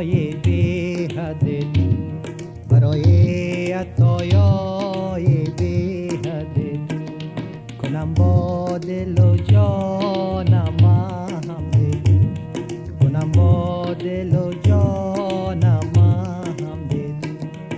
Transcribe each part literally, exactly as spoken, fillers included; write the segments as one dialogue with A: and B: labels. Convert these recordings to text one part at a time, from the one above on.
A: عطایای بی حد تو، برای عطایای بی حد تو، کنم با دل و جانم حمد تو، کنم با دل و جانم حمد تو.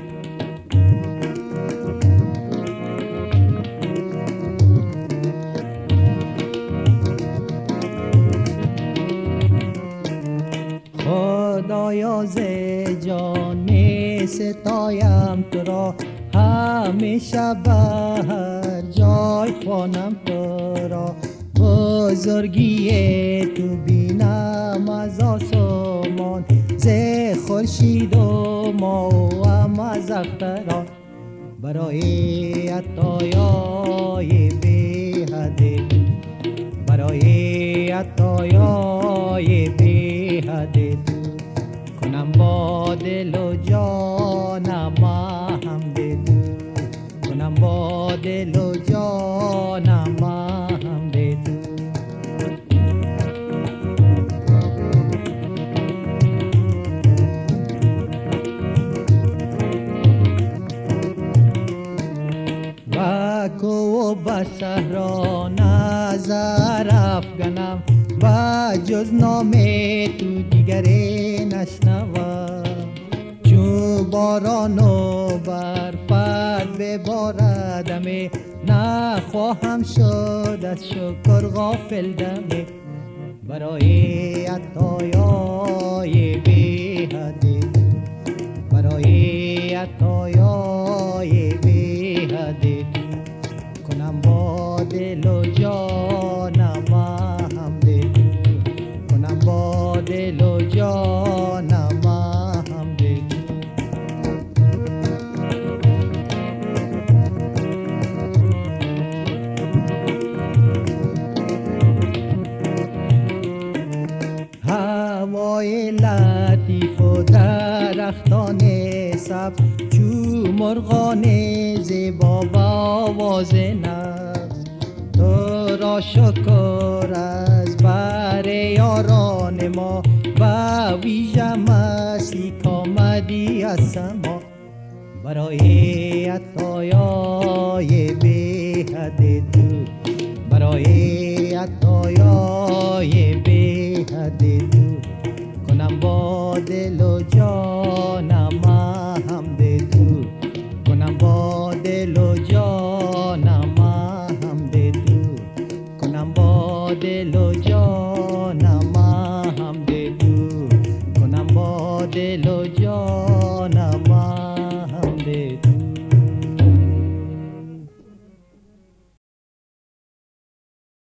A: خدایا ز جان می ستایم تو را، همیشه به هر جای خوانم تو را. بزرگی تو بینم از آسمان، ز خورشید و ماه و هم از اختران، برای عطایای بی حد تو، برای عطایای بی حد تو، کنم با دل و جانم حمد تو، کنم با دل و جانم حمد تو. و کو و به صحرا نظر افکنم، و جز نام تو دیگری نشنوم. چو باران و برفت بباردمه، نخواهم شد از شکر غافل دمه، برای عطایای بی حد تو، برای عطایای بی حد تو، کنم با دل و جانم حمد تو، کنم با دل و جانم حمد تو. هوای لطیف و درختان سبز، چو مرغان زیبا و آواز نغز، تو را شکر از بر یاران ما، و ویژه مسیح کامدی از سما، برای عطایای بی حد تو، برای عطایای بی حد تو، کنم با دل